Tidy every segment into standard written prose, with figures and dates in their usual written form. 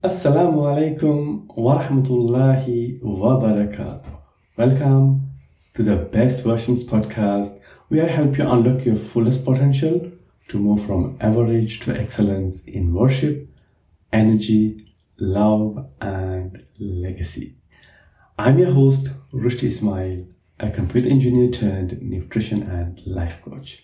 Assalamu alaikum wa rahmatullahi wa barakatuh. Welcome to the Best Versions podcast, where I help you unlock your fullest potential to move from average to excellence in worship, energy, love, and legacy. I'm your host, Rushdie Ismail, a computer engineer turned nutrition and life coach.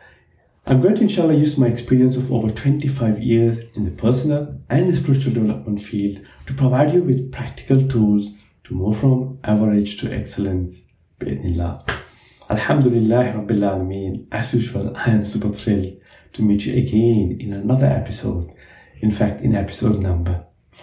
I'm going to inshallah use my experience of over 25 years in the personal and the spiritual development field to provide you with practical tools to move from average to excellence. Bi'idhnillah. Alhamdulillah Rabbil Alameen. As usual, I am super thrilled to meet you again in another episode. In fact, in episode number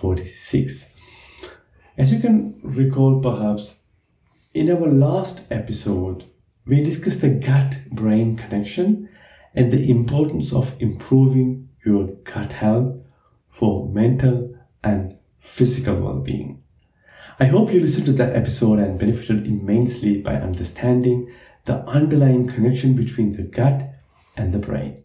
46. As you can recall perhaps, in our last episode, we discussed the gut-brain connection and the importance of improving your gut health for mental and physical well-being. I hope you listened to that episode and benefited immensely by understanding the underlying connection between the gut and the brain.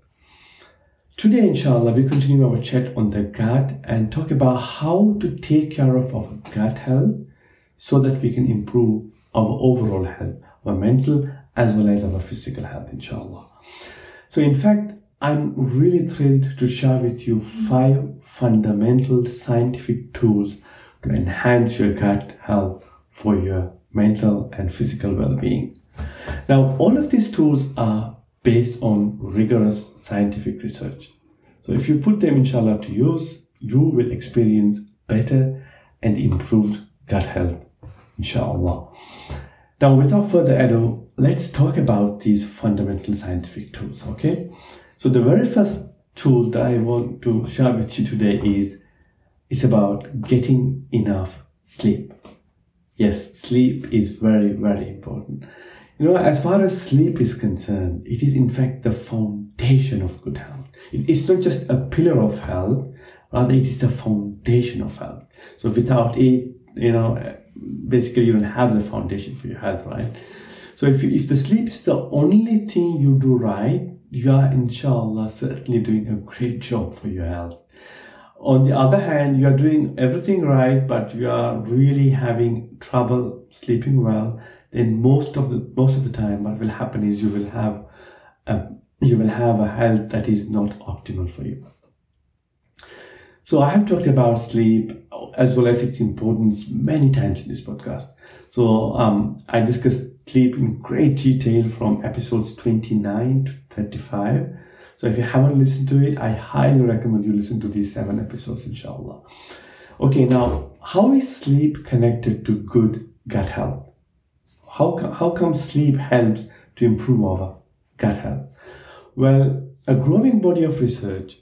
Today, inshallah, we continue our chat on the gut and talk about how to take care of our gut health so that we can improve our overall health, our mental as well as our physical health, inshallah. So in fact, I'm really thrilled to share with you 5 fundamental scientific tools to enhance your gut health for your mental and physical well-being. Now, all of these tools are based on rigorous scientific research. So if you put them inshallah to use, you will experience better and improved gut health, inshallah. Now, without further ado, let's talk about these fundamental scientific tools, okay? So the very first tool that I want to share with you today is about getting enough sleep. Yes, sleep is very, very important. You know, as far as sleep is concerned, it is in fact the foundation of good health. It's not just a pillar of health, rather it is the foundation of health. So without it, basically you don't have the foundation for your health, right? So if the sleep is the only thing you do right, you are inshallah certainly doing a great job for your health. On the other hand, you are doing everything right, but you are really having trouble sleeping well, then most of the time what will happen is you will have a health that is not optimal for you. So I have talked about sleep as well as its importance many times in this podcast. So I discussed sleep in great detail from episodes 29 to 35. So if you haven't listened to it, I highly recommend you listen to these 7 episodes, inshallah. Okay, now, how is sleep connected to good gut health? How come sleep helps to improve our gut health? Well, a growing body of research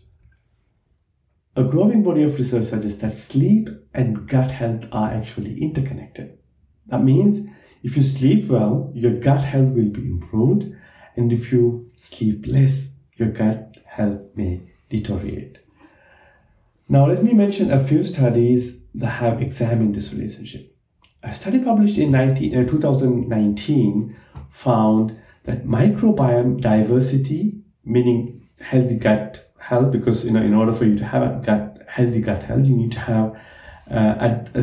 suggests that sleep and gut health are actually interconnected. That means if you sleep well, your gut health will be improved, and if you sleep less, your gut health may deteriorate. Now, let me mention a few studies that have examined this relationship. A study published in 2019 found that microbiome diversity, meaning healthy gut health, because in order for you to have a healthy gut health, you need to have a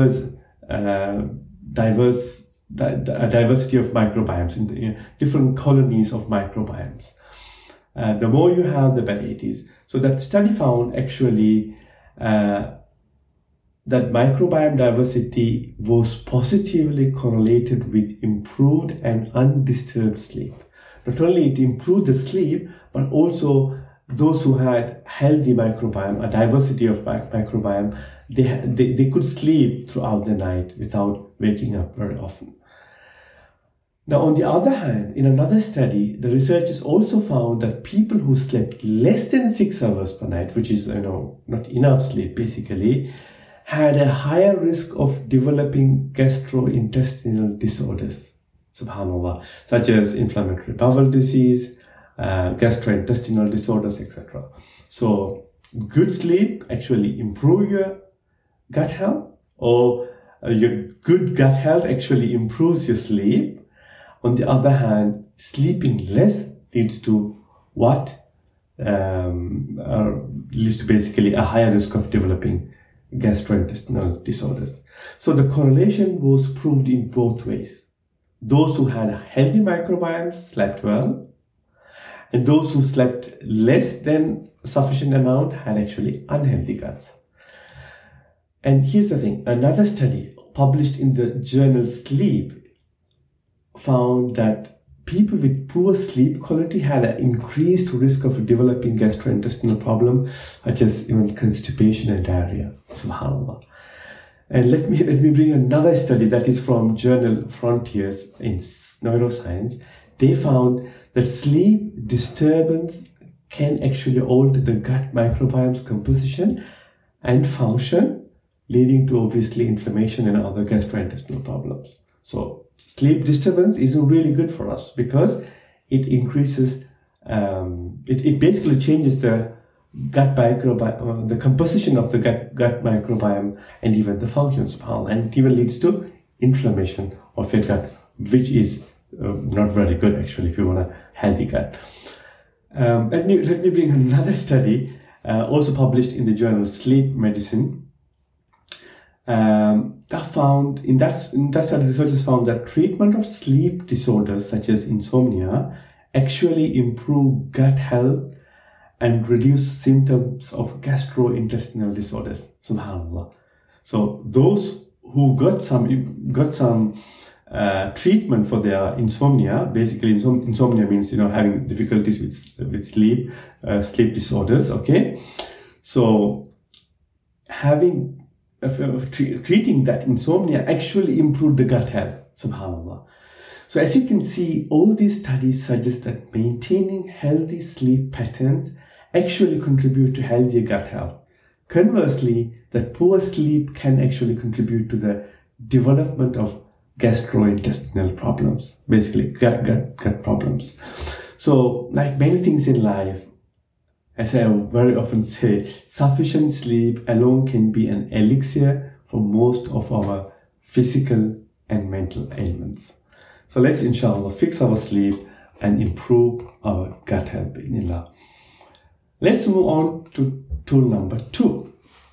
diversity of microbiomes in different colonies of microbiomes. The more you have, the better it is. So that study found actually that microbiome diversity was positively correlated with improved and undisturbed sleep. Not only it improved the sleep, but also those who had healthy microbiome, a diversity of microbiome, they could sleep throughout the night without waking up very often. Now, on the other hand, in another study, the researchers also found that people who slept less than 6 hours per night, which is not enough sleep basically, had a higher risk of developing gastrointestinal disorders, subhanallah, such as inflammatory bowel disease, gastrointestinal disorders, etc. So good sleep actually improve your gut health, or your good gut health actually improves your sleep. On the other hand, sleeping less leads to what? Leads to basically a higher risk of developing gastrointestinal disorders. So the correlation was proved in both ways. Those who had a healthy microbiome slept well, and those who slept less than sufficient amount had actually unhealthy guts. And here's the thing, another study published in the journal Sleep found that people with poor sleep quality had an increased risk of developing gastrointestinal problems such as even constipation and diarrhea. Subhanallah. And let me bring another study that is from journal Frontiers in Neuroscience. They found that sleep disturbance can actually alter the gut microbiome's composition and function, leading to obviously inflammation and other gastrointestinal problems. So sleep disturbance isn't really good for us because it increases, it basically changes the gut microbiome, the composition of the gut microbiome and even the functions, and it even leads to inflammation of your gut, which is not very good actually if you want a healthy gut. Let me bring another study, also published in the journal Sleep Medicine. That found in that study, researchers found that treatment of sleep disorders such as insomnia actually improve gut health and reduce symptoms of gastrointestinal disorders. Subhanallah. So those who got some treatment for their insomnia, basically insomnia means having difficulties with sleep, sleep disorders. Okay, so having treating that insomnia actually improved the gut health. Subhanallah. So as you can see, all these studies suggest that maintaining healthy sleep patterns actually contribute to healthier gut health. Conversely, that poor sleep can actually contribute to the development of gastrointestinal problems, basically gut problems. So like many things in life, as I very often say, sufficient sleep alone can be an elixir for most of our physical and mental ailments. So let's inshallah fix our sleep and improve our gut health. Let's move on to tool number 2.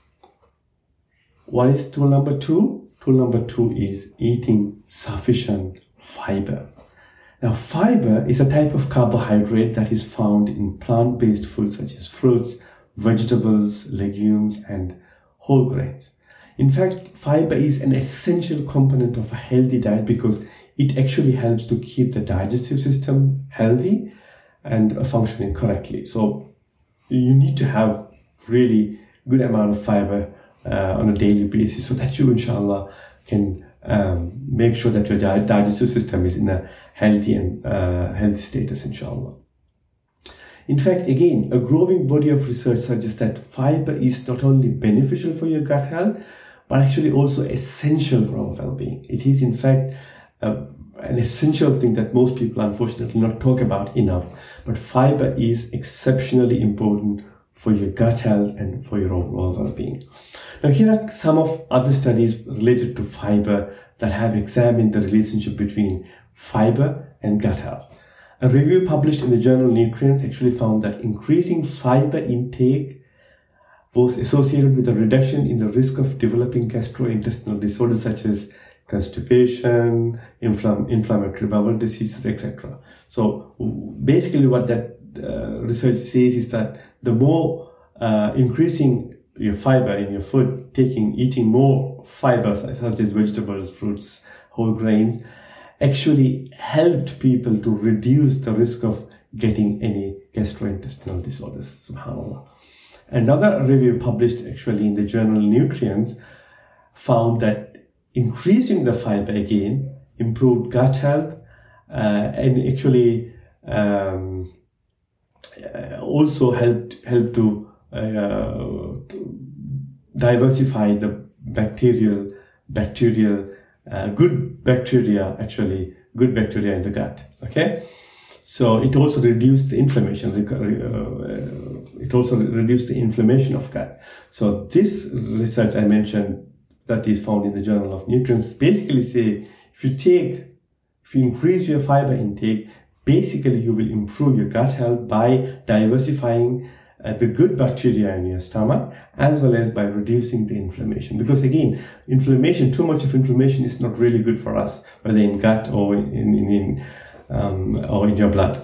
What is tool number 2? Tool number 2 is eating sufficient fiber. Now, fiber is a type of carbohydrate that is found in plant-based foods such as fruits, vegetables, legumes, and whole grains. In fact, fiber is an essential component of a healthy diet because it actually helps to keep the digestive system healthy and functioning correctly. So you need to have really good amount of fiber on a daily basis so that you, inshallah, can make sure that your digestive system is in a healthy and healthy status, inshallah. In fact, again, a growing body of research suggests that fiber is not only beneficial for your gut health, but actually also essential for our well-being. It is, in fact, an essential thing that most people unfortunately not talk about enough. But fiber is exceptionally important for your gut health and for your overall well-being. Now, here are some of other studies related to fiber that have examined the relationship between fiber and gut health. A review published in the journal Nutrients actually found that increasing fiber intake was associated with a reduction in the risk of developing gastrointestinal disorders such as constipation, inflammatory bowel diseases, etc. So basically what that research says is that the more increasing your fiber in your food, eating more fibers such as vegetables, fruits, whole grains, actually helped people to reduce the risk of getting any gastrointestinal disorders. Subhanallah. Another review published actually in the journal Nutrients found that increasing the fiber again improved gut health and actually also helped to diversify the good bacteria in the gut. Okay, so it also reduced the inflammation. It also reduced the inflammation of gut. So this research I mentioned that is found in the Journal of Nutrients basically say if you increase your fiber intake, basically you will improve your gut health by diversifying the good bacteria in your stomach, as well as by reducing the inflammation. Because again, inflammation, too much of inflammation is not really good for us, whether in gut or in your blood.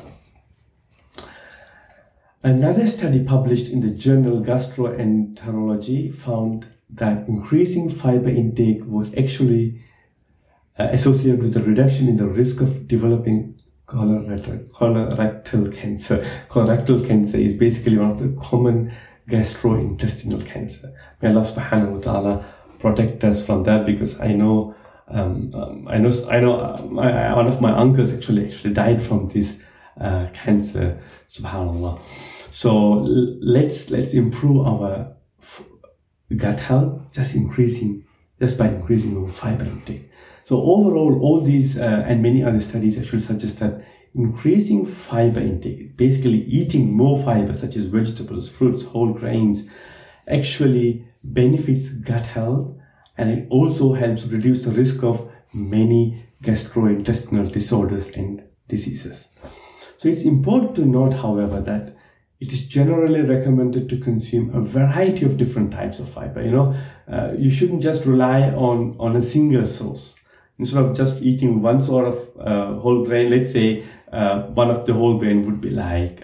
Another study published in the journal Gastroenterology found that increasing fiber intake was actually associated with a reduction in the risk of developing colorectal cancer. Colorectal cancer is basically one of the common gastrointestinal cancer. May Allah subhanahu wa ta'ala protect us from that, because I know one of my uncles actually died from this cancer, subhanallah. So let's improve our gut health just by increasing our fiber intake. So overall, all these and many other studies actually suggest that increasing fiber intake, basically eating more fiber such as vegetables, fruits, whole grains, actually benefits gut health, and it also helps reduce the risk of many gastrointestinal disorders and diseases. So it's important to note, however, that it is generally recommended to consume a variety of different types of fiber. You shouldn't just rely on a single source. Instead of just eating one sort of whole grain, let's say one of the whole grain would be like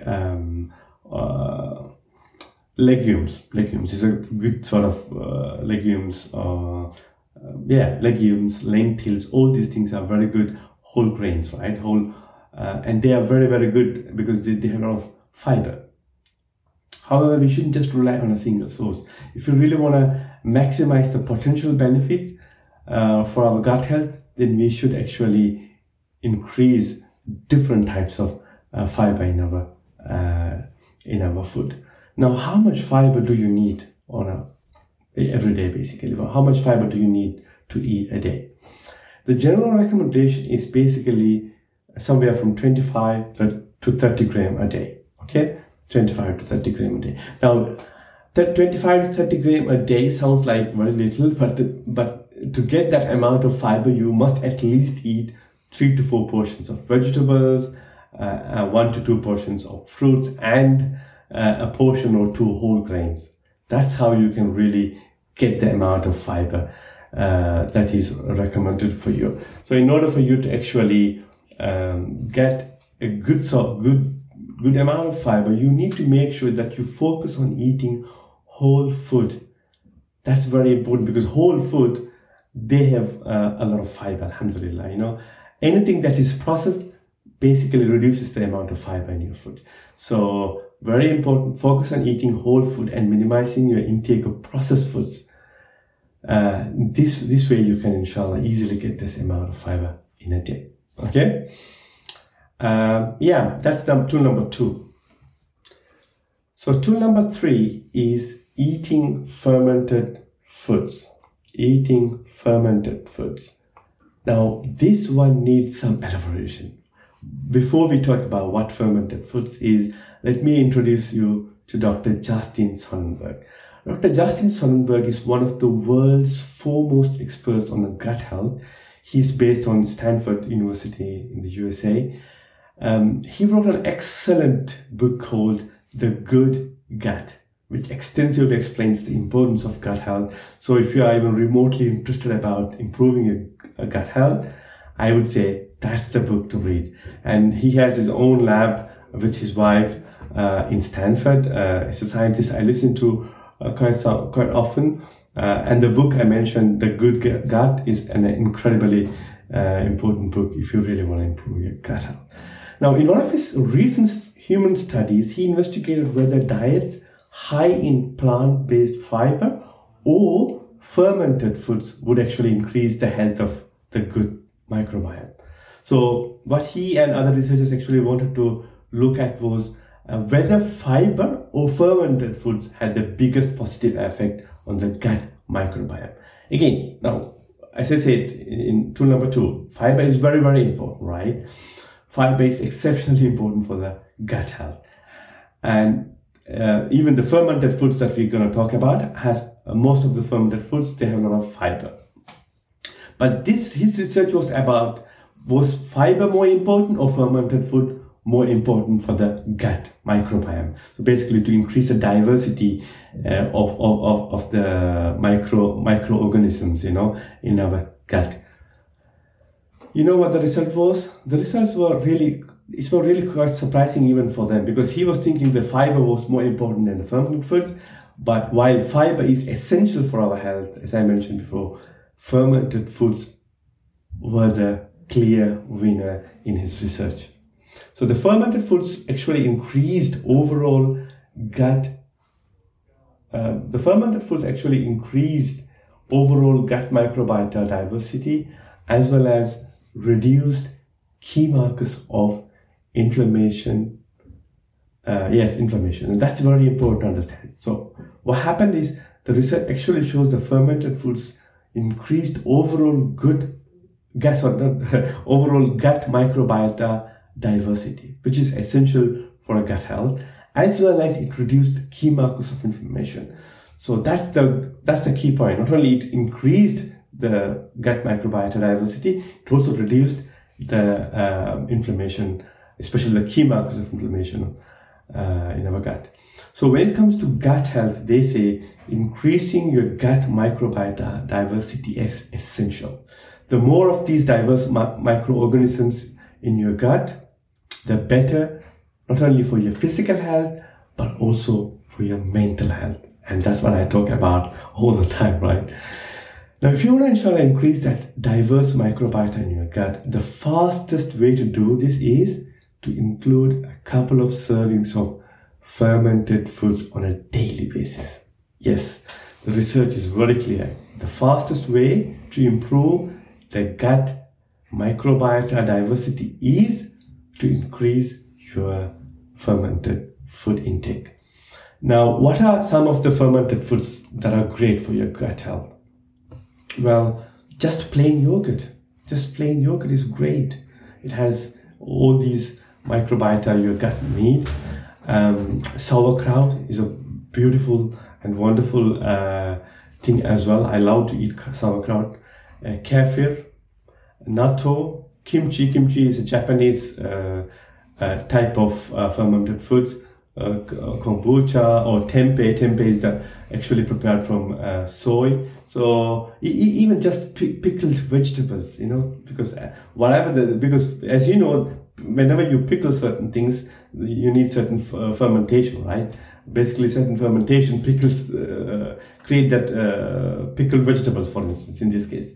legumes. Legumes is a good sort of legumes. Legumes, lentils, all these things are very good whole grains, right? And they are very, very good because they have a lot of fiber. However, we shouldn't just rely on a single source. If you really want to maximize the potential benefits for our gut health, then we should actually increase different types of fiber in our food. Now, how much fiber do you need every day, basically? How much fiber do you need to eat a day? The general recommendation is basically somewhere from 25 to 30 grams a day. Okay, 25 to 30 grams a day. Now, that 25 to 30 grams a day sounds like very little, but to get that amount of fiber, you must at least eat 3 to 4 portions of vegetables, 1 to 2 portions of fruits, and a portion or 2 whole grains. That's how you can really get the amount of fiber that is recommended for you. So in order for you to actually get a good amount of fiber, you need to make sure that you focus on eating whole food. That's very important, because whole food, they have a lot of fiber, alhamdulillah. Anything that is processed basically reduces the amount of fiber in your food. So very important, focus on eating whole food and minimizing your intake of processed foods. This way you can, inshallah, easily get this amount of fiber in a day. Okay? That's tool number 2. So tool number 3 is eating fermented foods. Eating fermented foods. Now, this one needs some elaboration. Before we talk about what fermented foods is, let me introduce you to Dr. Justin Sonnenberg. Dr. Justin Sonnenberg is one of the world's foremost experts on gut health. He's based on Stanford University in the USA. He wrote an excellent book called The Good Gut, which extensively explains the importance of gut health. So if you are even remotely interested about improving your gut health, I would say that's the book to read. And he has his own lab with his wife in Stanford. As a scientist I listen to quite often. And the book I mentioned, The Good Gut, is an incredibly important book if you really want to improve your gut health. Now, in one of his recent human studies, he investigated whether diets high in plant-based fiber or fermented foods would actually increase the health of the gut microbiome. So what he and other researchers actually wanted to look at was whether fiber or fermented foods had the biggest positive effect on the gut microbiome. Again, now, as I said in tool number 2, fiber is very, very important, right? Fiber is exceptionally important for the gut health. And even the fermented foods that we're going to talk about most of the fermented foods, they have a lot of fiber. But his research was fiber more important or fermented food more important for the gut microbiome. So basically to increase the diversity of the microorganisms, in our gut. You know what the result was? The results were really quite surprising even for them, because he was thinking the fiber was more important than the fermented foods. But while fiber is essential for our health, as I mentioned before, fermented foods were the clear winner in his research. So the fermented foods actually increased overall gut. The fermented foods actually increased overall gut microbiota diversity, as well as reduced key markers of inflammation. Inflammation, and that's very important to understand. So what happened is the research actually shows the fermented foods increased overall gut microbiota diversity, which is essential for a gut health, as well as it reduced key markers of inflammation. So that's the key point. Not only it increased the gut microbiota diversity, it also reduced the inflammation, especially the key markers of inflammation in our gut. So when it comes to gut health, they say increasing your gut microbiota diversity is essential. The more of these diverse microorganisms in your gut, the better, not only for your physical health, but also for your mental health. And that's what I talk about all the time, right? Now, if you want to ensure increase that diverse microbiota in your gut, the fastest way to do this is to include a couple of servings of fermented foods on a daily basis. Yes, the research is very clear. The fastest way to improve the gut microbiota diversity is to increase your fermented food intake. Now, what are some of the fermented foods that are great for your gut health? Well, just plain yogurt. Just plain yogurt is great. It has all these microbiota your gut needs. Sauerkraut is a beautiful and wonderful thing as well. I love to eat sauerkraut. Kefir, natto, kimchi. Kimchi is a Japanese type of fermented foods. Kombucha or tempeh. Tempeh is actually prepared from soy. So even just pickled vegetables, because because as you know, whenever you pickle certain things, you need certain fermentation, right? Basically, certain fermentation pickles create that pickled vegetables, for instance, in this case.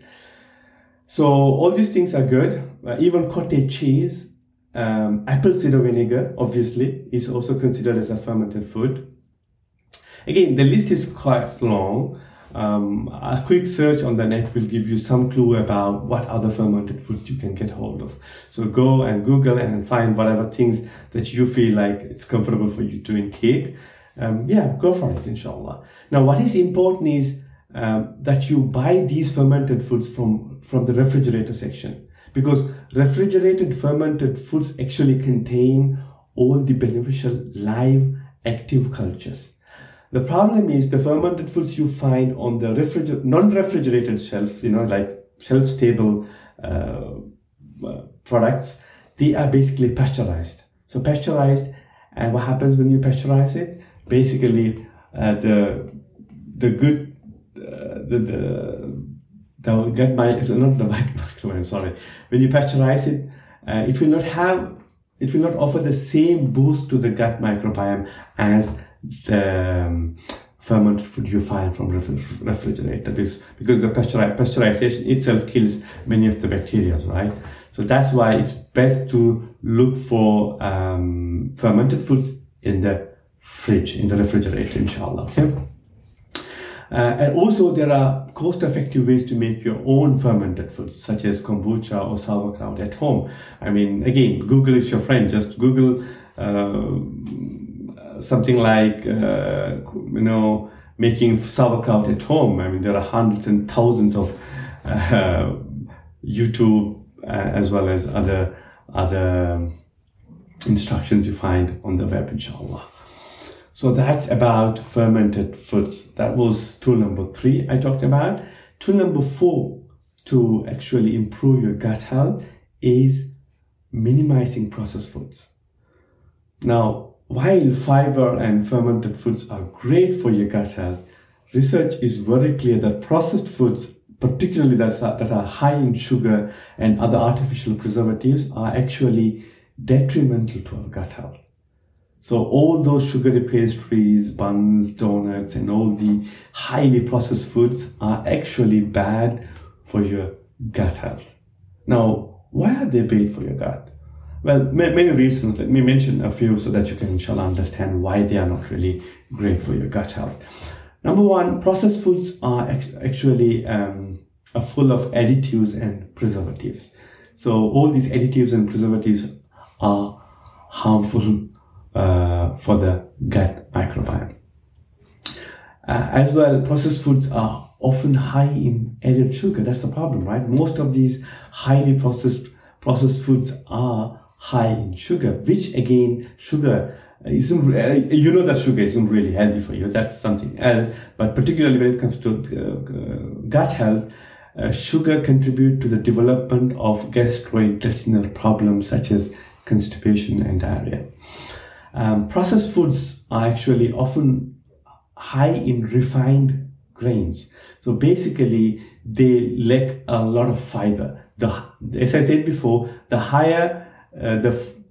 So all these things are good. Even cottage cheese, apple cider vinegar, obviously, is also considered as a fermented food. Again, the list is quite long. A quick search on the net will give you some clue about what other fermented foods you can get hold of. So go and Google and find whatever things that you feel like it's comfortable for you to intake. Go for it, inshallah. Now, what is important is that you buy these fermented foods from the refrigerator section, because refrigerated fermented foods actually contain all the beneficial live active cultures. The problem is the fermented foods you find on the non-refrigerated shelves, like shelf-stable products, they are basically pasteurized. So pasteurized, and what happens when you pasteurize it? Basically, the gut microbiome. Sorry. When you pasteurize it, it will not offer the same boost to the gut microbiome as the fermented food you find from refrigerator. Because the pasteurization itself kills many of the bacteria, right? So that's why it's best to look for fermented foods in the fridge, in the refrigerator, inshallah. Okay. And also there are cost-effective ways to make your own fermented foods, such as kombucha or sauerkraut at home. I mean, again, Google is your friend. Just Google something like, making sauerkraut at home. I mean, there are hundreds and thousands of YouTube as well as other instructions you find on the web, inshallah. So that's about fermented foods. That was tool number 3 I talked about. Tool number 4 to actually improve your gut health is minimizing processed foods. Now, while fiber and fermented foods are great for your gut health, research is very clear that processed foods, particularly that are high in sugar and other artificial preservatives, are actually detrimental to our gut health. So all those sugary pastries, buns, donuts, and all the highly processed foods are actually bad for your gut health. Now, why are they bad for your gut? Well, many reasons. Let me mention a few so that you can, inshallah, understand why they are not really great for your gut health. Number one, processed foods are actually are full of additives and preservatives. So all these additives and preservatives are harmful for the gut microbiome. As well, processed foods are often high in added sugar. That's the problem, right? Most of these highly processed foods are high in sugar, which again, sugar isn't, you know that sugar isn't really healthy for you. That's something else. But particularly when it comes to gut health, sugar contribute to the development of gastrointestinal problems such as constipation and diarrhea. Processed foods are actually often high in refined grains. So basically, they lack a lot of fiber. As I said before, the higher the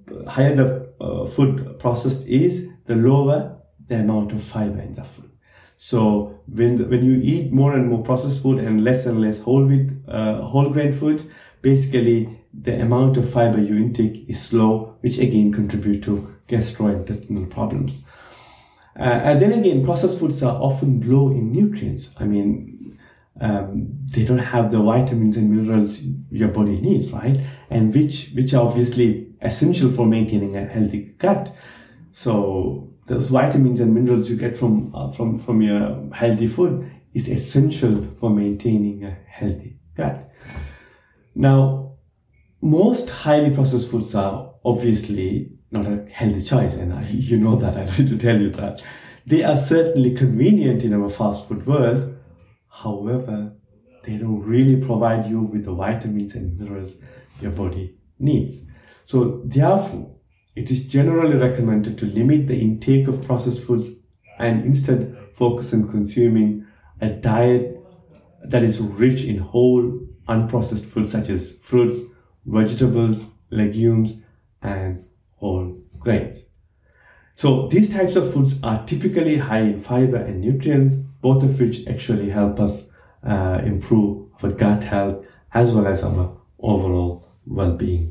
food processed is, the lower the amount of fiber in the food. So when you eat more and more processed food and less whole grain food, basically the amount of fiber you intake is low, which again contribute to gastrointestinal problems. And then again, processed foods are often low in nutrients. I mean, they don't have the vitamins and minerals your body needs, right? And which are obviously essential for maintaining a healthy gut. So those vitamins and minerals you get from your healthy food is essential for maintaining a healthy gut. Now, most highly processed foods are obviously not a healthy choice, and you know that. I don't need to tell you that. They are certainly convenient in our fast food world. However, they don't really provide you with the vitamins and minerals your body needs. So therefore, it is generally recommended to limit the intake of processed foods and instead focus on consuming a diet that is rich in whole, unprocessed foods such as fruits, vegetables, legumes, and whole grains. So these types of foods are typically high in fiber and nutrients, both of which actually help us improve our gut health as well as our overall well-being.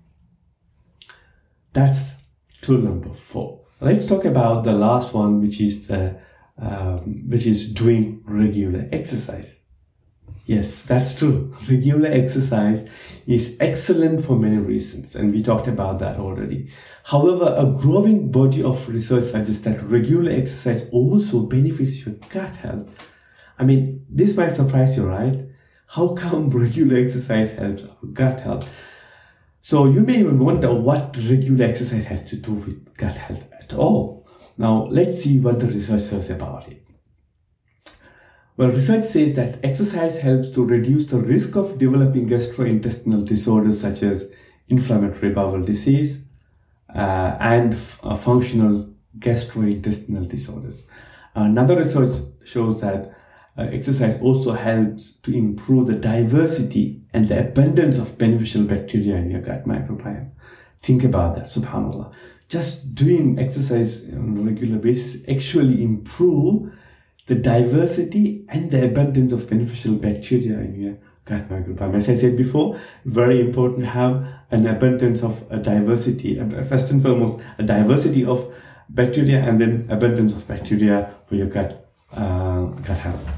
That's tool number 4. Let's talk about the last one, which is doing regular exercise. Yes, that's true. Regular exercise is excellent for many reasons, and we talked about that already. However, a growing body of research suggests that regular exercise also benefits your gut health. I mean, this might surprise you, right? How come regular exercise helps our gut health? So you may even wonder what regular exercise has to do with gut health at all. Now, let's see what the research says about it. Well, research says that exercise helps to reduce the risk of developing gastrointestinal disorders such as inflammatory bowel disease and functional gastrointestinal disorders. Another research shows that exercise also helps to improve the diversity and the abundance of beneficial bacteria in your gut microbiome. Think about that, subhanAllah. Just doing exercise on a regular basis actually improve the diversity and the abundance of beneficial bacteria in your gut microbiome. As I said before, very important to have an abundance of a diversity, first and foremost, a diversity of bacteria and then abundance of bacteria for your gut health.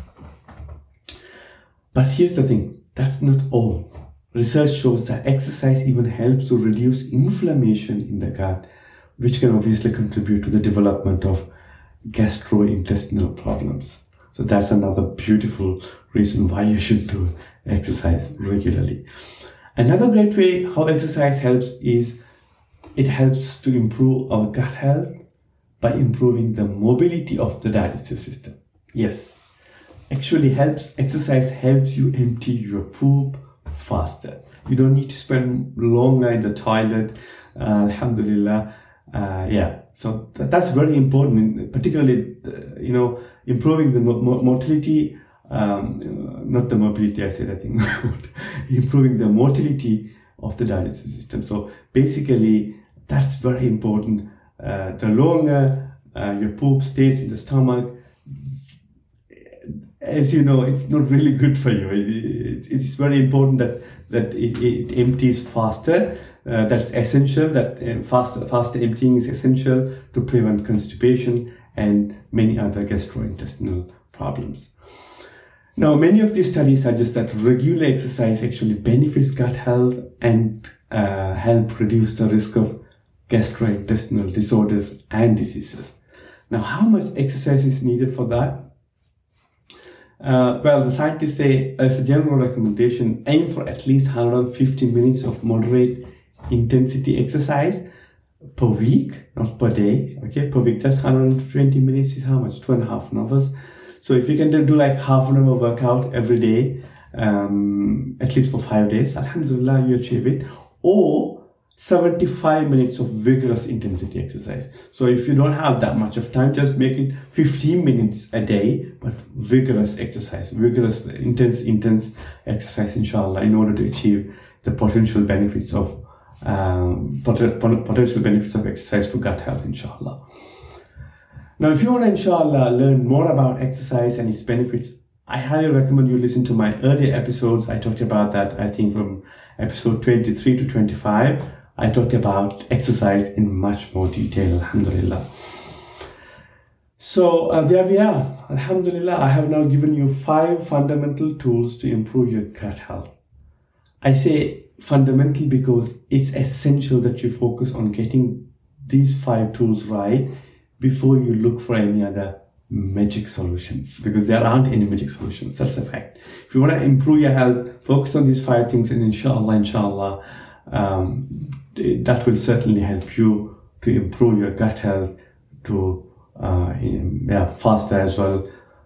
But here's the thing, that's not all. Research shows that exercise even helps to reduce inflammation in the gut, which can obviously contribute to the development of gastrointestinal problems. So that's another beautiful reason why you should do exercise regularly. Another great way how exercise helps is it helps to improve our gut health by improving the mobility of the digestive system. Yes, actually exercise helps you empty your poop faster. You don't need to spend longer in the toilet. Alhamdulillah. So that's very important, particularly, improving the motility, not the mobility, I said, I think, improving the motility of the digestive system. So basically, that's very important. The longer your poop stays in the stomach, as you know, it's not really good for you. It's very important that it empties faster. That's essential. That faster emptying is essential to prevent constipation and many other gastrointestinal problems. Now, many of these studies suggest that regular exercise actually benefits gut health and help reduce the risk of gastrointestinal disorders and diseases. Now, how much exercise is needed for that? Well, the scientists say, as a general recommendation, aim for at least 150 minutes of moderate intensity exercise per week, not per day. Okay, per week. That's 120 minutes is how much? 2.5 hours. So if you can do like half an hour workout every day, at least for 5 days, alhamdulillah, you achieve it. Or 75 minutes of vigorous intensity exercise. So if you don't have that much of time, just make it 15 minutes a day, but vigorous exercise, vigorous, intense exercise, inshallah, in order to achieve the potential benefits of exercise for gut health, inshallah. Now, if you want to, inshallah, learn more about exercise and its benefits, I highly recommend you listen to my earlier episodes. I talked about that, I think, from episode 23 to 25. I talked about exercise in much more detail, alhamdulillah. So there we are, alhamdulillah. I have now given you 5 fundamental tools to improve your gut health. I say fundamental because it's essential that you focus on getting these 5 tools right before you look for any other magic solutions, because there aren't any magic solutions. That's the fact. If you want to improve your health, focus on these 5 things, and inshallah, that will certainly help you to improve your gut health to faster as well.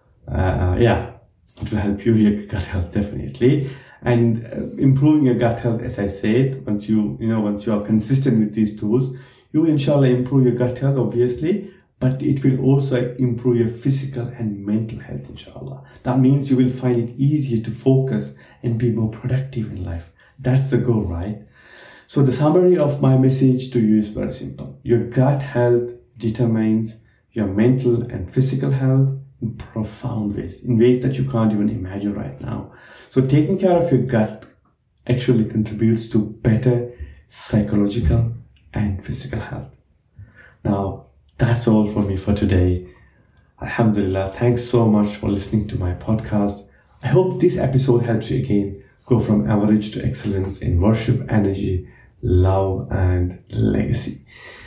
It will help your gut health definitely. And improving your gut health, as I said, once you are consistent with these tools, you will inshallah improve your gut health, obviously, but it will also improve your physical and mental health, inshallah. That means you will find it easier to focus and be more productive in life. That's the goal, right? So the summary of my message to you is very simple. Your gut health determines your mental and physical health in profound ways, in ways that you can't even imagine right now. So taking care of your gut actually contributes to better psychological and physical health. Now, that's all for me for today. Alhamdulillah, thanks so much for listening to my podcast. I hope this episode helps you again go from average to excellence in worship, energy, love, and legacy.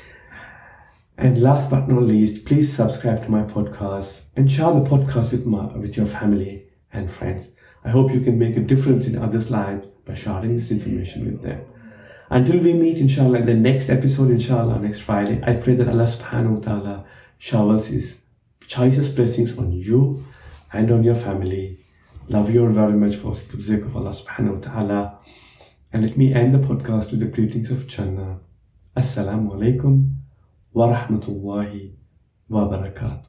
And last but not least, please subscribe to my podcast and share the podcast with your family and friends. I hope you can make a difference in others' lives by sharing this information with them. Until we meet, inshallah, in the next episode, inshallah, next Friday, I pray that Allah subhanahu wa ta'ala showers His choicest blessings on you and on your family. Love you all very much for the sake of Allah subhanahu wa ta'ala. And let me end the podcast with the greetings of Jannah. Assalamu alaikum wa rahmatullahi wa barakatuh.